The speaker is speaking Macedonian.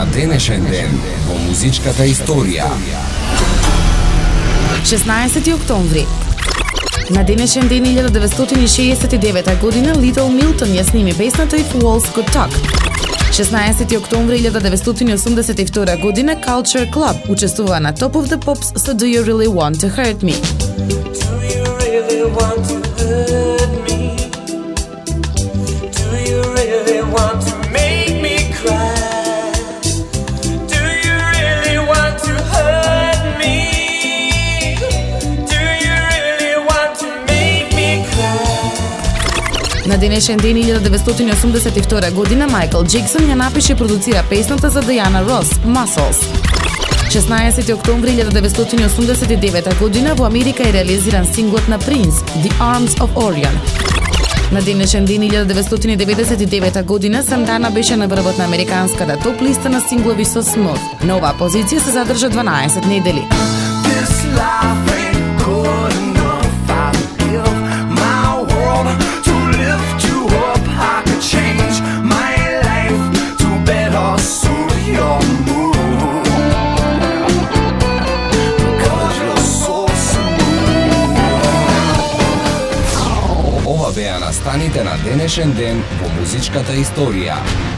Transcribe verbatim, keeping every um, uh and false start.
на денешен ден во музичката историја. шеснаесети октомври. На денешен ден илјада деветстотини шеесет и девета година Литл Милтон ја сними песната If Walls Could Talk. шеснаесети октомври илјада деветстотини осумдесет и втора година Culture Club учествува на Top of the Pops со Do You Really Want to Hurt Me. Do you really want to hurt me? Do you really want to make me cry? Do you really want to hurt me? Do you really want to make me cry? На денешен ден илјада деветстотини осумдесет и втора година Майкл Джексон ја напише и продуцира песната за Дијана Рос Muscles. шеснаесети октомври илјада деветстотини осумдесет и девета година во Америка е реализиран синглот на Принц The Arms of Orion. На денешен ден илјада деветстотини деветдесет и девета година Сантана беше на врвот на американската топ листа на синглови со Smooth. На оваа позиција се задржа дванаесет недели. Ова беа настаните на денешен ден во музичката историја.